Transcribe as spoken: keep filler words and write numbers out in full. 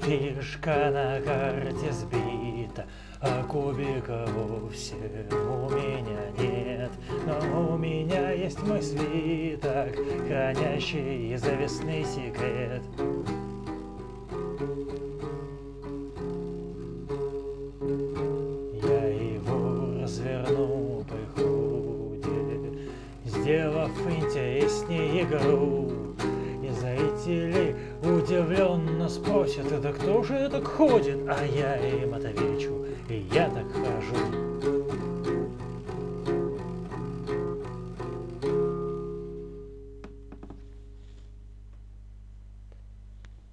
Фишка на карте сбита, а кубика вовсе у меня нет. Но у меня есть мой свиток, хранящий завесный секрет. Я его разверну при ходе, сделав интереснее игру. И зрители удивленно спросят: это кто же так ходит? А я им отвечу: и я так хожу.